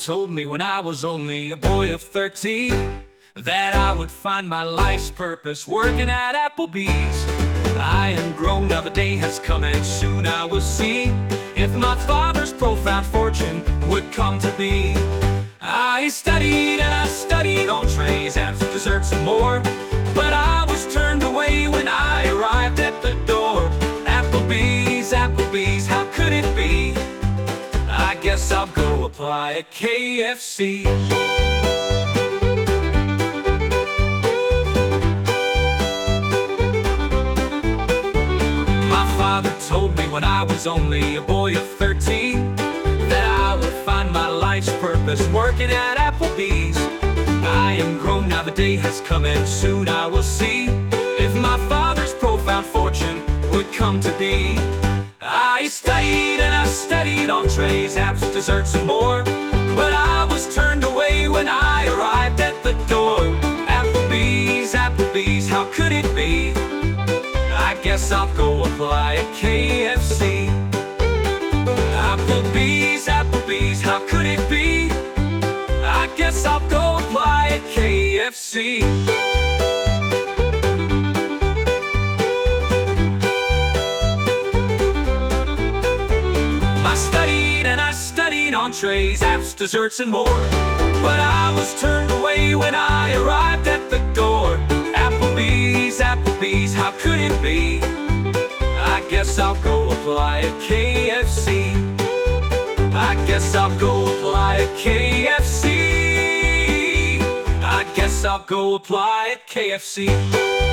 told me when I was only a boy of 13 that I would find my life's purpose working at Applebee's. I am grown, now the day has come, and soon I will see if my father's profound fortune would come to be. I studied and I studied entrees, apps, desserts and more, but I was turned away when I arrived at the door. Applebee's, Applebee's, how could it be? I guess I'll go apply at KFC. My father told me when I was only a boy of 13 that I would find my life's purpose working at Applebee's. I am grown, now the day has come, and soon I will see if my father's profound fortune would come to be. I studied and I studied entrees, apps, desserts and more, but I was turned away when I arrived at the door. Applebee's, Applebee's, how could it be? I guess I'll go apply at KFC. Applebee's, Applebee's, how could it be? I guess I'll go apply at KFC. I studied and I studied entrees, apps, desserts and more, but I was turned away when I arrived at the door. Applebee's, Applebee's, how could it be? I guess I'll go apply at KFC. I guess I'll go apply at KFC. I guess I'll go apply at KFC.